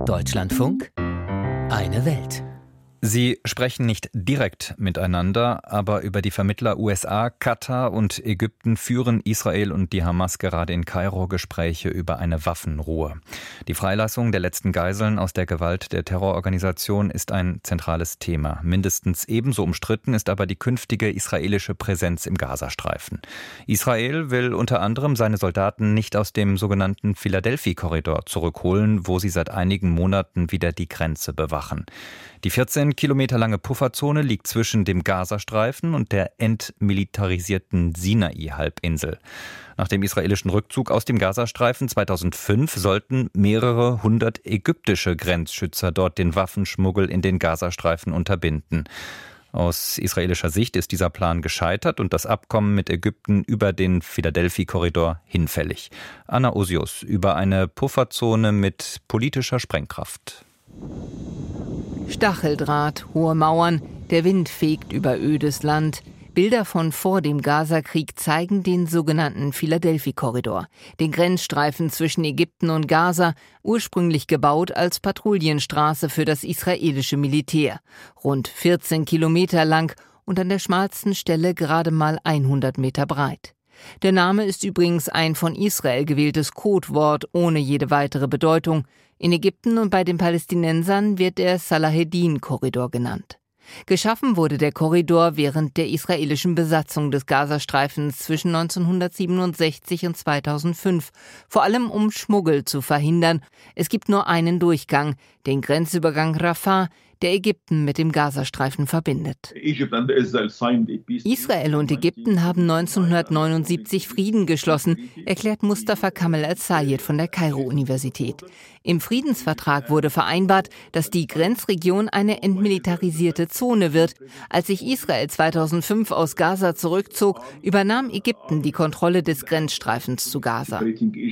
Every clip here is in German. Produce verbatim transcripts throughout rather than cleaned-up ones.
Deutschlandfunk, eine Welt. Sie sprechen nicht direkt miteinander, aber über die Vermittler U S A, Katar und Ägypten führen Israel und die Hamas gerade in Kairo Gespräche über eine Waffenruhe. Die Freilassung der letzten Geiseln aus der Gewalt der Terrororganisation ist ein zentrales Thema. Mindestens ebenso umstritten ist aber die künftige israelische Präsenz im Gazastreifen. Israel will unter anderem seine Soldaten nicht aus dem sogenannten Philadelphia-Korridor zurückholen, wo sie seit einigen Monaten wieder die Grenze bewachen. Die vierzehn Kilometer lange Pufferzone liegt zwischen dem Gazastreifen und der entmilitarisierten Sinai-Halbinsel. Nach dem israelischen Rückzug aus dem Gazastreifen zweitausendfünf sollten mehrere hundert ägyptische Grenzschützer dort den Waffenschmuggel in den Gazastreifen unterbinden. Aus israelischer Sicht ist dieser Plan gescheitert und das Abkommen mit Ägypten über den Philadelphia-Korridor hinfällig. Anna Osius über eine Pufferzone mit politischer Sprengkraft. Stacheldraht, hohe Mauern, der Wind fegt über ödes Land. Bilder von vor dem Gazakrieg zeigen den sogenannten Philadelphia-Korridor, den Grenzstreifen zwischen Ägypten und Gaza, ursprünglich gebaut als Patrouillenstraße für das israelische Militär. Rund vierzehn Kilometer lang und an der schmalsten Stelle gerade mal hundert Meter breit. Der Name ist übrigens ein von Israel gewähltes Codewort ohne jede weitere Bedeutung. In Ägypten und bei den Palästinensern wird der Salaheddin-Korridor genannt. Geschaffen wurde der Korridor während der israelischen Besatzung des Gazastreifens zwischen neunzehnhundertsiebenundsechzig und zweitausendfünf, vor allem um Schmuggel zu verhindern. Es gibt nur einen Durchgang, den Grenzübergang Rafah, der Ägypten mit dem Gazastreifen verbindet. Israel und Ägypten haben neunzehnhundertneunundsiebzig Frieden geschlossen, erklärt Mustafa Kamel al-Sayed von der Kairo-Universität. Im Friedensvertrag wurde vereinbart, dass die Grenzregion eine entmilitarisierte Zone wird. Als sich Israel zweitausendfünf aus Gaza zurückzog, übernahm Ägypten die Kontrolle des Grenzstreifens zu Gaza.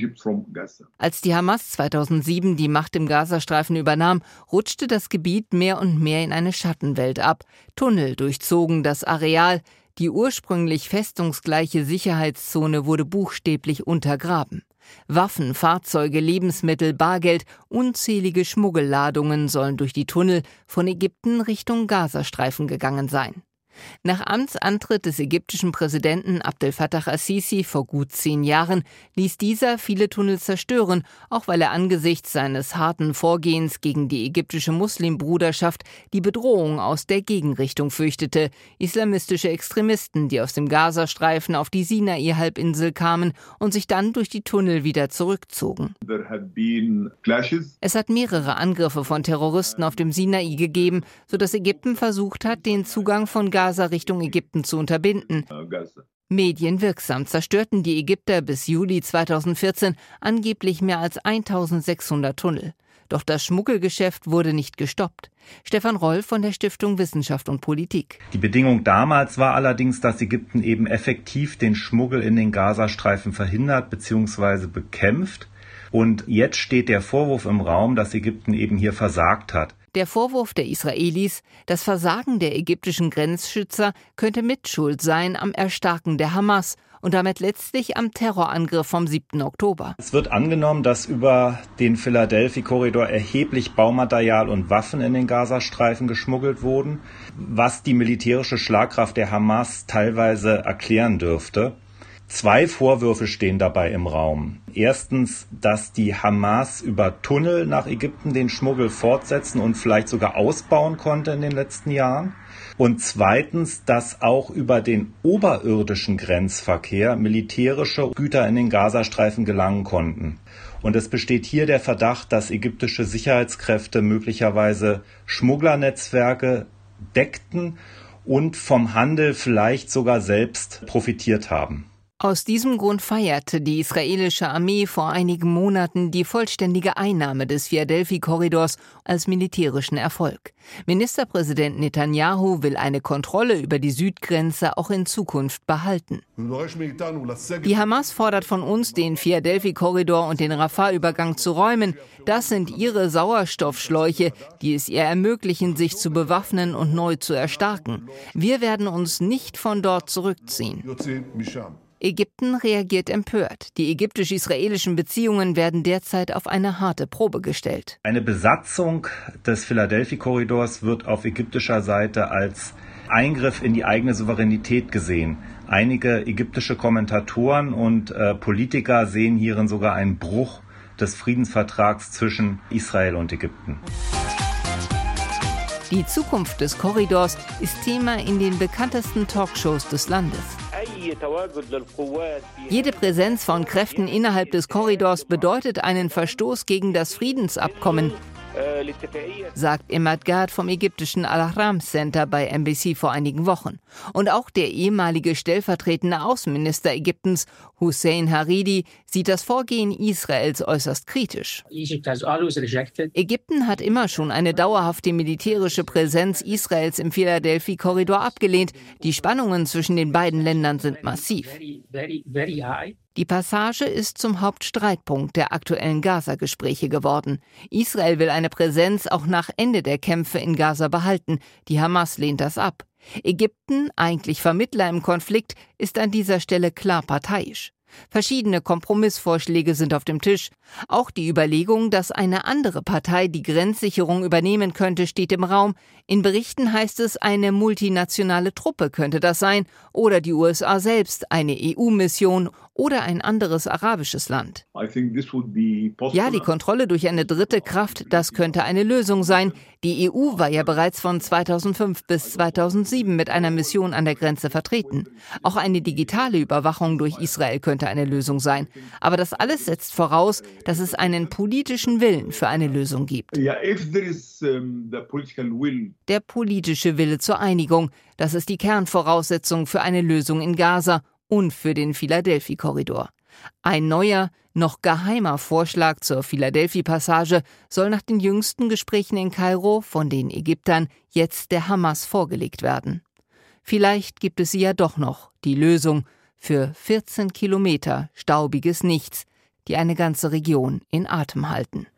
Als die Hamas zweitausendsieben die Macht im Gazastreifen übernahm, rutschte das Gebiet mehr und mehr in eine Schattenwelt ab. Tunnel durchzogen das Areal. Die ursprünglich festungsgleiche Sicherheitszone wurde buchstäblich untergraben. Waffen, Fahrzeuge, Lebensmittel, Bargeld, unzählige Schmuggelladungen sollen durch die Tunnel von Ägypten Richtung Gazastreifen gegangen sein. Nach Amtsantritt des ägyptischen Präsidenten Abdel Fattah al-Sisi vor gut zehn Jahren ließ dieser viele Tunnel zerstören, auch weil er angesichts seines harten Vorgehens gegen die ägyptische Muslimbruderschaft die Bedrohung aus der Gegenrichtung fürchtete. Islamistische Extremisten, die aus dem Gazastreifen auf die Sinai-Halbinsel kamen und sich dann durch die Tunnel wieder zurückzogen. Es hat mehrere Angriffe von Terroristen auf dem Sinai gegeben, sodass Ägypten versucht hat, den Zugang von Gaza Richtung Ägypten zu unterbinden. Medienwirksam zerstörten die Ägypter bis Juli zweitausendvierzehn angeblich mehr als eintausendsechshundert Tunnel. Doch das Schmuggelgeschäft wurde nicht gestoppt. Stefan Roll von der Stiftung Wissenschaft und Politik. Die Bedingung damals war allerdings, dass Ägypten eben effektiv den Schmuggel in den Gazastreifen verhindert bzw. bekämpft. Und jetzt steht der Vorwurf im Raum, dass Ägypten eben hier versagt hat. Der Vorwurf der Israelis, das Versagen der ägyptischen Grenzschützer könnte Mitschuld sein am Erstarken der Hamas und damit letztlich am Terrorangriff vom siebten Oktober. Es wird angenommen, dass über den Philadelphia-Korridor erheblich Baumaterial und Waffen in den Gazastreifen geschmuggelt wurden, was die militärische Schlagkraft der Hamas teilweise erklären dürfte. Zwei Vorwürfe stehen dabei im Raum. Erstens, dass die Hamas über Tunnel nach Ägypten den Schmuggel fortsetzen und vielleicht sogar ausbauen konnte in den letzten Jahren. Und zweitens, dass auch über den oberirdischen Grenzverkehr militärische Güter in den Gazastreifen gelangen konnten. Und es besteht hier der Verdacht, dass ägyptische Sicherheitskräfte möglicherweise Schmugglernetzwerke deckten und vom Handel vielleicht sogar selbst profitiert haben. Aus diesem Grund feierte die israelische Armee vor einigen Monaten die vollständige Einnahme des Philadelphia-Korridors als militärischen Erfolg. Ministerpräsident Netanyahu will eine Kontrolle über die Südgrenze auch in Zukunft behalten. Die Hamas fordert von uns, den Philadelphia-Korridor und den Rafah-Übergang zu räumen. Das sind ihre Sauerstoffschläuche, die es ihr ermöglichen, sich zu bewaffnen und neu zu erstarken. Wir werden uns nicht von dort zurückziehen. Ägypten reagiert empört. Die ägyptisch-israelischen Beziehungen werden derzeit auf eine harte Probe gestellt. Eine Besatzung des Philadelphia-Korridors wird auf ägyptischer Seite als Eingriff in die eigene Souveränität gesehen. Einige ägyptische Kommentatoren und äh, Politiker sehen hierin sogar einen Bruch des Friedensvertrags zwischen Israel und Ägypten. Die Zukunft des Korridors ist Thema in den bekanntesten Talkshows des Landes. Jede Präsenz von Kräften innerhalb des Korridors bedeutet einen Verstoß gegen das Friedensabkommen, sagt Imad Gad vom ägyptischen Al-Ahram Center bei N B C vor einigen Wochen. Und auch der ehemalige stellvertretende Außenminister Ägyptens, Hussein Hariri, sieht das Vorgehen Israels äußerst kritisch. Ägypten hat immer schon eine dauerhafte militärische Präsenz Israels im Philadelphia-Korridor abgelehnt. Die Spannungen zwischen den beiden Ländern sind massiv. Die Passage ist zum Hauptstreitpunkt der aktuellen Gaza-Gespräche geworden. Israel will eine Präsenz auch nach Ende der Kämpfe in Gaza behalten. Die Hamas lehnt das ab. Ägypten, eigentlich Vermittler im Konflikt, ist an dieser Stelle klar parteiisch. Verschiedene Kompromissvorschläge sind auf dem Tisch. Auch die Überlegung, dass eine andere Partei die Grenzsicherung übernehmen könnte, steht im Raum. In Berichten heißt es, eine multinationale Truppe könnte das sein oder die U S A selbst, eine E U-Mission oder ein anderes arabisches Land. Ja, die Kontrolle durch eine dritte Kraft, das könnte eine Lösung sein. Die E U war ja bereits von zweitausendfünf bis zweitausendsieben mit einer Mission an der Grenze vertreten. Auch eine digitale Überwachung durch Israel könnte eine Lösung sein. Aber das alles setzt voraus, dass es einen politischen Willen für eine Lösung gibt. Der politische Wille zur Einigung, das ist die Kernvoraussetzung für eine Lösung in Gaza und für den Philadelphia-Korridor. Ein neuer, noch geheimer Vorschlag zur Philadelphia-Passage soll nach den jüngsten Gesprächen in Kairo von den Ägyptern jetzt der Hamas vorgelegt werden. Vielleicht gibt es sie ja doch noch, die Lösung für vierzehn Kilometer staubiges Nichts, die eine ganze Region in Atem halten.